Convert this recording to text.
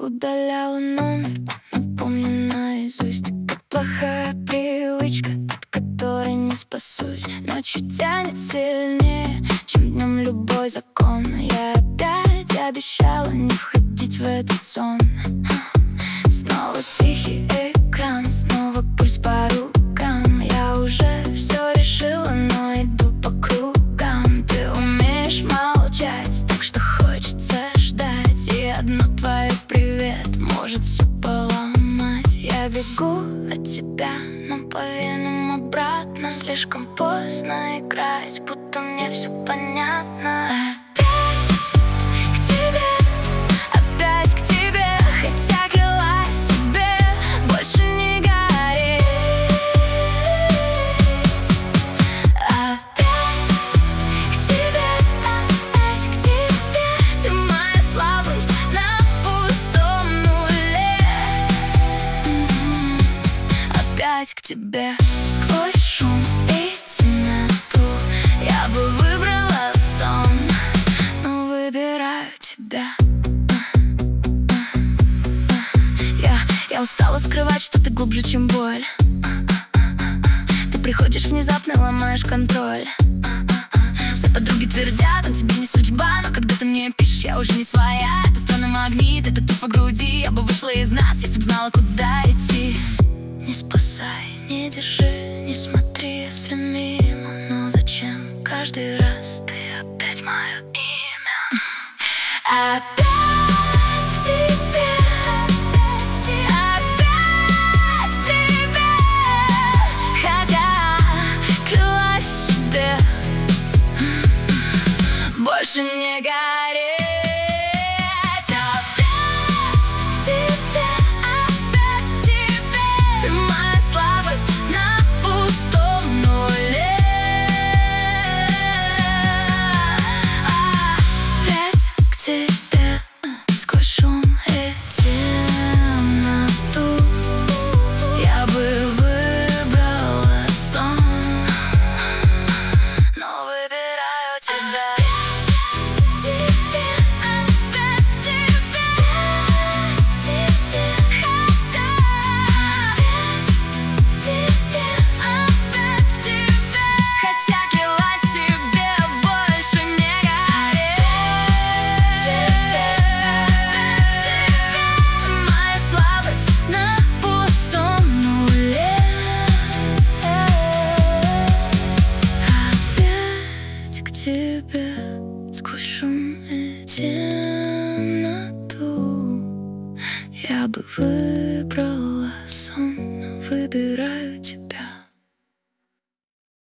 удаляла номер, напомню наизусть. Как плохая привычка, от которой не спасусь. Ночью тянет сильнее, чем днем любой закон. Я опять обещала не входить в этот сон. Снова тихий экран, снова пульс по рукам. Я уже все решила, но иду по кругам. Ты умеешь молчать, так что хочется ждать. И одно твое привет может все поломать. Я бегу от тебя, но по венам обратно. Слишком поздно играть, будто мне все понятно. К тебе сквозь шум и темноту. Я бы выбрала сон, но выбираю тебя. Я устала скрывать, что ты глубже, чем боль. Ты приходишь внезапно, ломаешь контроль. Все подруги твердят, он тебе не судьба, но когда ты мне пишешь, я уже не своя. Это странный магнит, это ты по груди. Я бы вышла из нас, если б знала, куда идти. Не спасай, не держи, не смотри, если мимо. Но зачем каждый раз ты опять мое имя? Опять к тебе, опять к тебе. Хотя клялась себе больше не гореть. Тебе сквозь шум и темноту. Я бы выбрала сон, но выбираю тебя.